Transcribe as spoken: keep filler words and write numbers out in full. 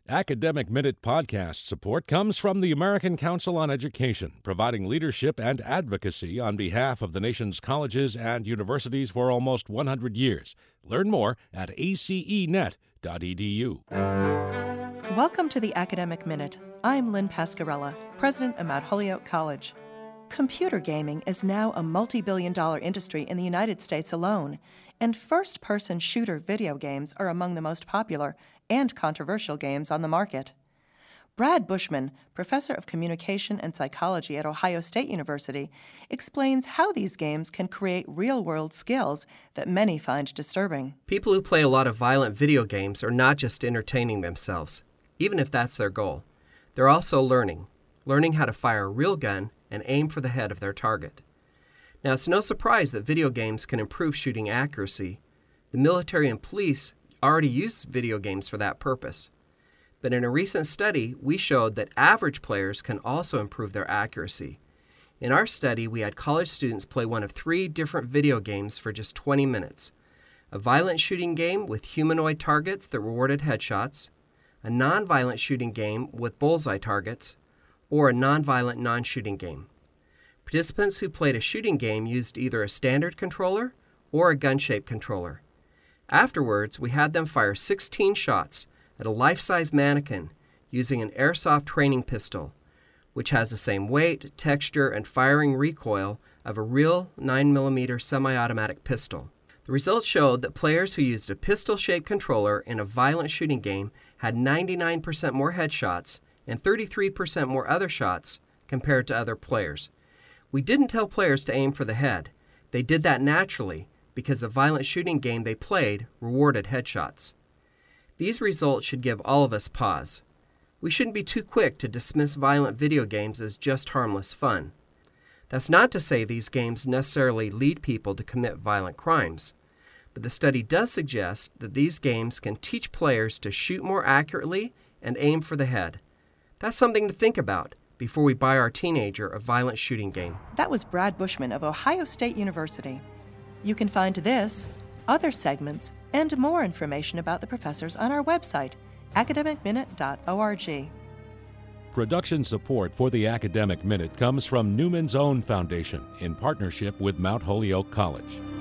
Academic Minute podcast support comes from the American Council on Education, providing leadership and advocacy on behalf of the nation's colleges and universities for almost one hundred years. Learn more at a c e net dot e d u. Welcome to the Academic Minute. I'm Lynn Pascarella, president of Mount Holyoke College. Computer gaming is now a multi-billion dollar industry in the United States alone, and first-person shooter video games are among the most popular and controversial games on the market. Brad Bushman, professor of communication and psychology at Ohio State University, explains how these games can create real-world skills that many find disturbing. People who play a lot of violent video games are not just entertaining themselves, even if that's their goal. They're also learning, learning how to fire a real gun and aim for the head of their target. Now, it's no surprise that video games can improve shooting accuracy. The military and police already use video games for that purpose. But in a recent study, we showed that average players can also improve their accuracy. In our study, we had college students play one of three different video games for just twenty minutes. A violent shooting game with humanoid targets that rewarded headshots, a non-violent shooting game with bullseye targets, or a non-violent non-shooting game. Participants who played a shooting game used either a standard controller or a gun-shaped controller. Afterwards, we had them fire sixteen shots at a life-size mannequin using an airsoft training pistol, which has the same weight, texture, and firing recoil of a real nine millimeter semi-automatic pistol. The results showed that players who used a pistol-shaped controller in a violent shooting game had ninety-nine percent more headshots and thirty-three percent more other shots compared to other players. We didn't tell players to aim for the head. They did that naturally because the violent shooting game they played rewarded headshots. These results should give all of us pause. We shouldn't be too quick to dismiss violent video games as just harmless fun. That's not to say these games necessarily lead people to commit violent crimes, but the study does suggest that these games can teach players to shoot more accurately and aim for the head. That's something to think about before we buy our teenager a violent shooting game. That was Brad Bushman of Ohio State University. You can find this, other segments, and more information about the professors on our website, academic minute dot org. Production support for the Academic Minute comes from Newman's Own Foundation in partnership with Mount Holyoke College.